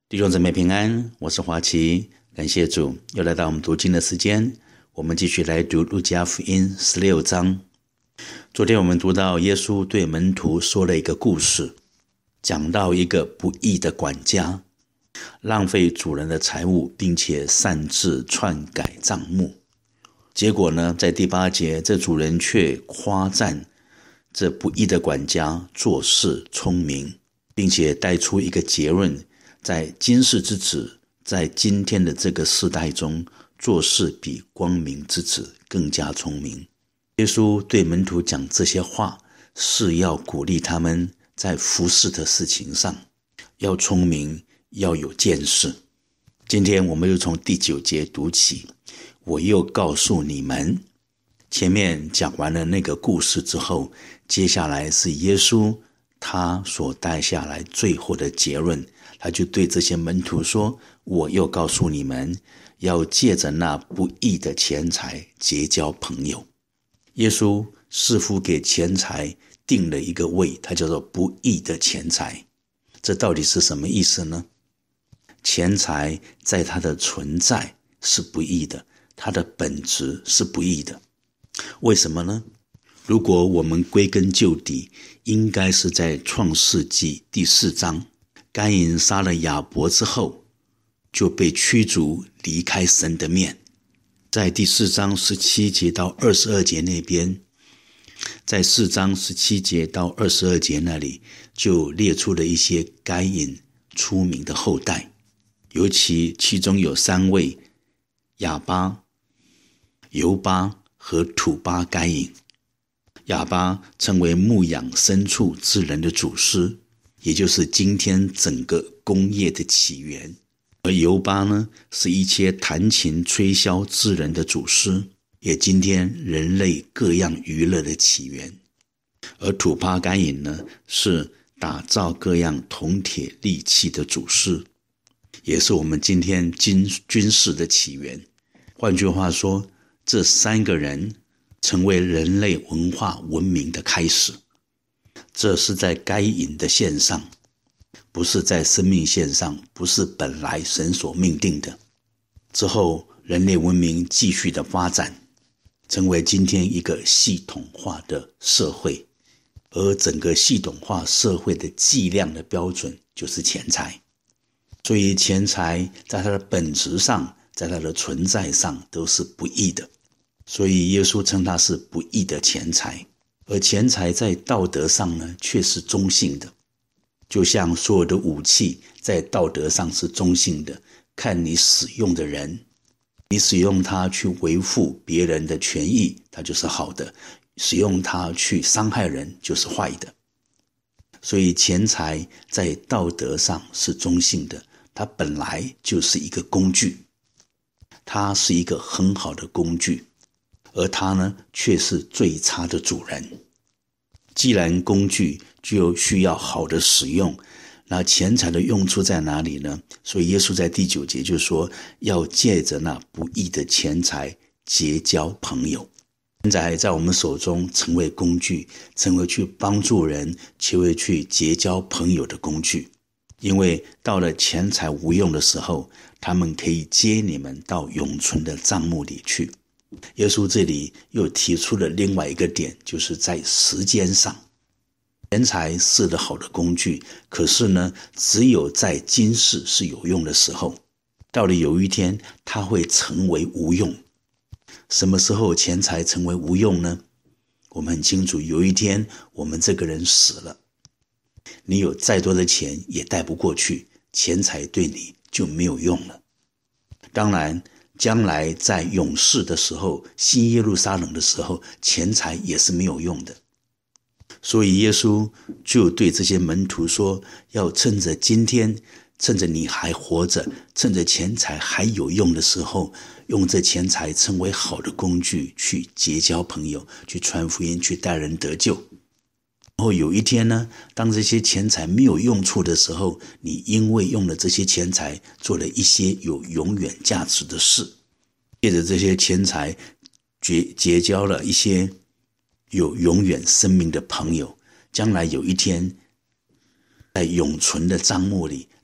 弟兄姊妹平安，我是华奇，感谢主，又来到我们读经的时间。我们继续来读路加福音16章。昨天我们读到耶稣对门徒说了一个故事，讲到一个不义的管家浪费主人的财物，并且擅自篡改账目。结果呢，在第8节，这主人却夸赞这不义的管家做事聪明，并且带出一个结论，在今世之子，在今天的这个世代中，做事比光明之子更加聪明。耶稣对门徒讲这些话，是要鼓励他们在服事的事情上要聪明，要有见识。今天我们又从第9节读起，我又告诉你们。前面讲完了那个故事之后，接下来是耶稣他所带下来最后的结论，他就对这些门徒说，我又告诉你们，要借着那不义的钱财结交朋友。耶稣似乎给钱财定了一个位，它叫做不义的钱财。这到底是什么意思呢？钱财在它的存在是不义的，它的本质是不义的。为什么呢？如果我们归根究底，应该是在创世纪第4章，该隐杀了亚伯之后，就被驱逐离开神的面。在第4章17节到22节那边，在4章17节到22节那里，就列出了一些该隐出名的后代，尤其其中有3位，亚巴、犹巴和土巴该隐。亚巴成为牧养牲畜之人的祖师，也就是今天整个工业的起源。而犹巴呢，是一切弹琴吹箫之人的祖师，也今天人类各样娱乐的起源。而土巴该隐呢，是打造各样铜铁利器的祖师，也是我们今天军事的起源。换句话说，这3个人成为人类文化文明的开始。这是在该隐的线上，不是在生命线上，不是本来神所命定的。之后人类文明继续的发展，成为今天一个系统化的社会，而整个系统化社会的计量的标准就是钱财。所以钱财在它的本质上，在它的存在上都是不义的，所以耶稣称它是不义的钱财。而钱财在道德上呢，却是中性的，就像所有的武器在道德上是中性的，看你使用的人，你使用它去维护别人的权益，它就是好的；使用它去伤害人，就是坏的。所以钱财在道德上是中性的，它本来就是一个工具，它是一个很好的工具，而它呢，却是最差的主人。既然工具就需要好的使用，那钱财的用处在哪里呢？所以耶稣在第9节就说，要借着那不义的钱财结交朋友。钱财在我们手中成为工具，成为去帮助人，成为去结交朋友的工具。因为到了钱财无用的时候，他们可以接你们到永存的帐幕里去。耶稣这里又提出了另外一个点，就是在时间上，钱财是个好的工具，可是呢，只有在今世是有用的时候，到了有一天它会成为无用。什么时候钱财成为无用呢？我们很清楚，有一天我们这个人死了，你有再多的钱也带不过去，钱财对你就没有用了。当然将来在永世的时候，新耶路撒冷的时候，钱财也是没有用的。所以耶稣就对这些门徒说，要趁着今天，趁着你还活着，趁着钱财还有用的时候，用这钱财成为好的工具，去结交朋友，去传福音，去带人得救。然后有一天呢，当这些钱财没有用处的时候，你因为用了这些钱财做了一些有永远价值的事，借着这些钱财结交了一些有永远生命的朋友，将来有一天在永存的账目里，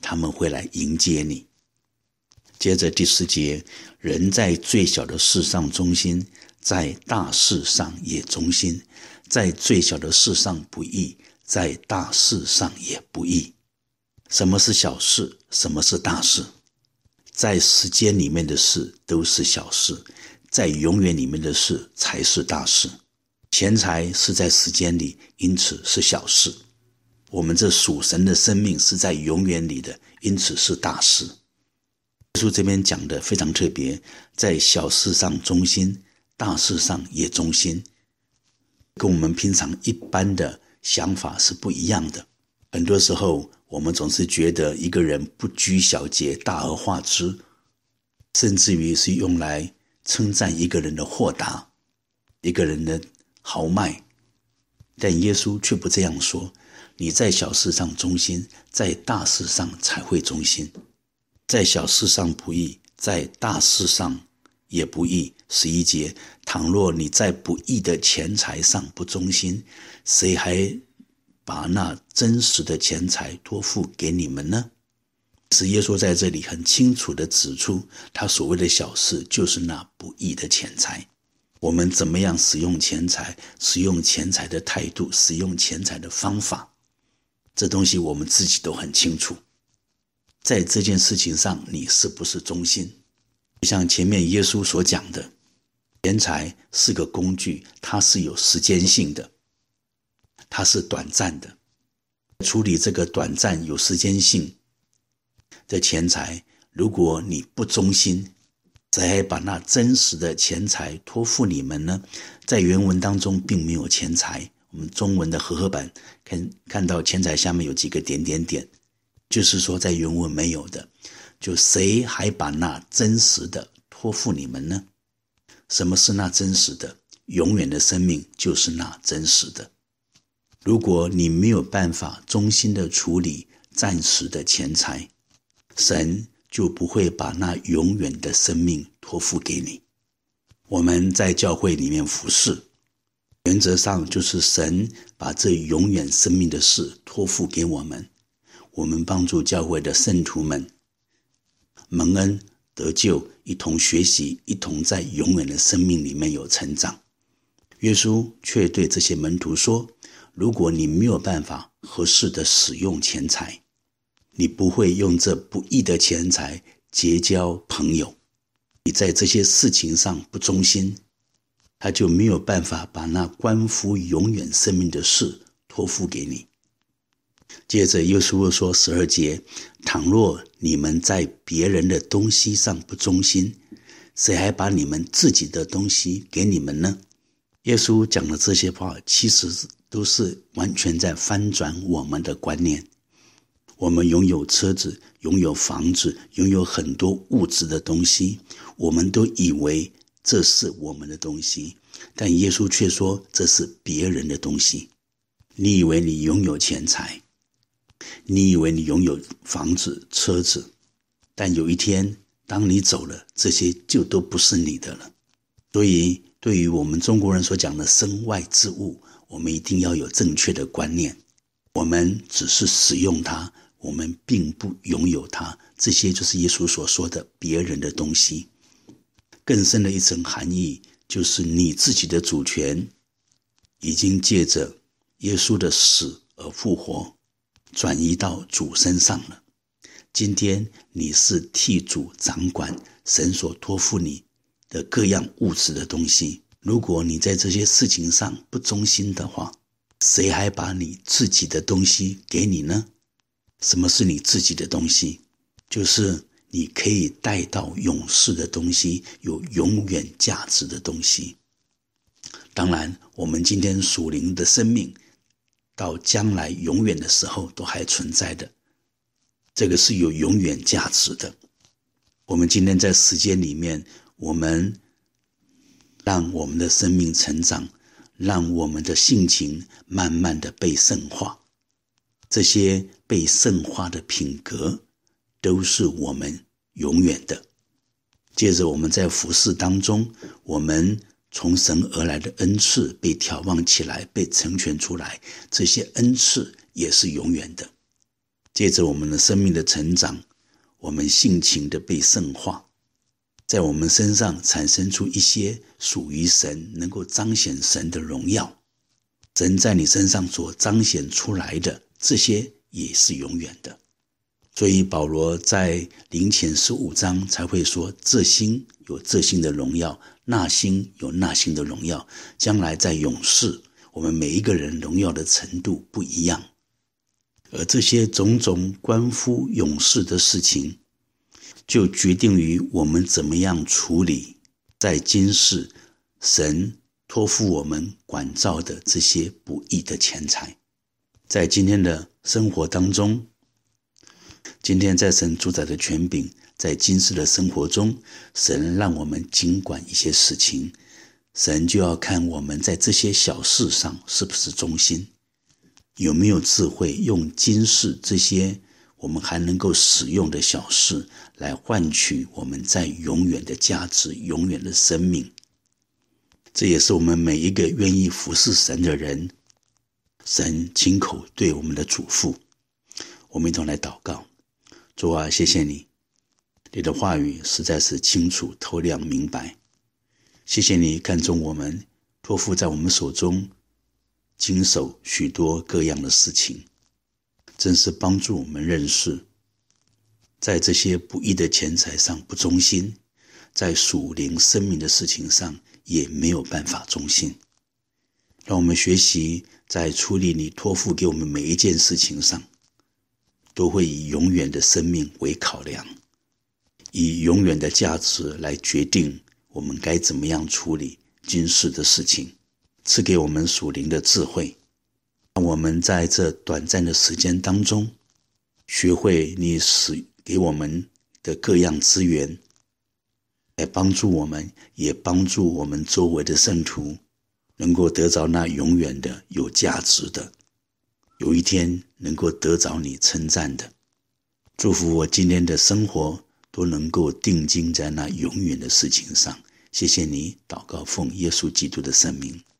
他们会来迎接你。接着第10节，人在最小的事上忠心，在大事上也忠心，在最小的事上不义，在大事上也不义。什么是小事？什么是大事？在时间里面的事都是小事，在永远里面的事才是大事。钱财是在时间里，因此是小事。我们这属神的生命是在永远里的，因此是大事。耶稣这边讲的非常特别，在小事上忠心，大事上也忠心，跟我们平常一般的想法是不一样的。很多时候我们总是觉得一个人不拘小节，大而化之，甚至于是用来称赞一个人的豁达，一个人的豪迈。但耶稣却不这样说，你在小事上忠心，在大事上才会忠心。在小事上不义，在大事上也不义。11节，倘若你在不义的钱财上不忠心，谁还把那真实的钱财托付给你们呢？是耶稣在这里很清楚地指出，他所谓的小事就是那不义的钱财。我们怎么样使用钱财，使用钱财的态度，使用钱财的方法，这东西我们自己都很清楚。在这件事情上，你是不是忠心？就像前面耶稣所讲的，钱财是个工具，它是有时间性的，它是短暂的。处理这个短暂有时间性的钱财，如果你不忠心，谁还把那真实的钱财托付你们呢？在原文当中并没有钱财，我们中文的和合版看到钱财下面有几个点点点，就是说在原文没有的，就谁还把那真实的托付你们呢？什么是那真实的？永远的生命就是那真实的。如果你没有办法忠心的处理暂时的钱财，神就不会把那永远的生命托付给你。我们在教会里面服侍，原则上就是神把这永远生命的事托付给我们，我们帮助教会的圣徒们蒙恩得救，一同学习，一同在永远的生命里面有成长。耶稣却对这些门徒说，如果你没有办法合适的使用钱财，你不会用这不义的钱财结交朋友，你在这些事情上不忠心，他就没有办法把那关乎永远生命的事托付给你。接着耶稣说12节，倘若你们在别人的东西上不忠心，谁还把你们自己的东西给你们呢？耶稣讲的这些话其实都是完全在翻转我们的观念。我们拥有车子，拥有房子，拥有很多物质的东西，我们都以为这是我们的东西，但耶稣却说这是别人的东西。你以为你拥有钱财，你以为你拥有房子、车子，但有一天当你走了，这些就都不是你的了。所以对于我们中国人所讲的身外之物，我们一定要有正确的观念。我们只是使用它，我们并不拥有它，这些就是耶稣所说的别人的东西。更深的一层含义，就是你自己的主权已经借着耶稣的死而复活，转移到主身上了。今天你是替主掌管神所托付你的各样物质的东西，如果你在这些事情上不忠心的话，谁还把你自己的东西给你呢？什么是你自己的东西？就是你可以带到永世的东西，有永远价值的东西。当然我们今天属灵的生命到将来永远的时候都还存在的，这个是有永远价值的。我们今天在时间里面，我们让我们的生命成长，让我们的性情慢慢的被圣化，这些被圣化的品格都是我们永远的。接着我们在服事当中，我们从神而来的恩赐被眺望起来，被成全出来，这些恩赐也是永远的。 借着我们的生命的成长，我们性情的被圣化，在我们身上产生出一些属于神，能够彰显神的荣耀。神在你身上所彰显出来的，这些也是永远的。所以保罗在林前15章才会说，这星有这星的荣耀，那星有那星的荣耀。将来在永世，我们每一个人荣耀的程度不一样。而这些种种关乎永世的事情，就决定于我们怎么样处理在今世神托付我们管照的这些不义的钱财。在今天的生活当中，今天在神主宰的权柄，在今世的生活中，神让我们经管一些事情，神就要看我们在这些小事上是不是忠心，有没有智慧用今世这些我们还能够使用的小事来换取我们在永远的价值，永远的生命。这也是我们每一个愿意服侍神的人，神亲口对我们的嘱咐。我们一同来祷告。主啊，谢谢你，你的话语实在是清楚透亮明白。谢谢你看中我们，托付在我们手中经手许多各样的事情，真是帮助我们认识，在这些不义的钱财上不忠心，在属灵生命的事情上也没有办法忠心。让我们学习在处理你托付给我们每一件事情上，都会以永远的生命为考量，以永远的价值来决定我们该怎么样处理今世的事情。赐给我们属灵的智慧，让我们在这短暂的时间当中，学会你使给我们的各样资源，来帮助我们，也帮助我们周围的圣徒能够得着那永远的有价值的，有一天能够得着你称赞的。祝福我今天的生活都能够定睛在那永远的事情上。谢谢你，祷告奉耶稣基督的圣名。